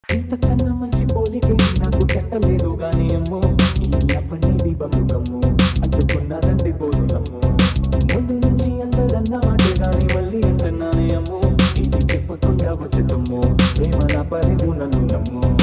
ఇంతకన్నా మంచి పోలికే నాకు కట్టలేదు గానీ అమ్మో ఈ అవ్వనేది బహుగమ్ము అంటుకున్నదండి పోదునమ్ము ముందు నుంచి అందరన్న మాట గానీ మళ్ళీ అంటున్నానే అమ్ము ఇది చెప్పకుండా వచ్చుతమ్ము ప్రేమ నా పరివు నన్ను నమ్ము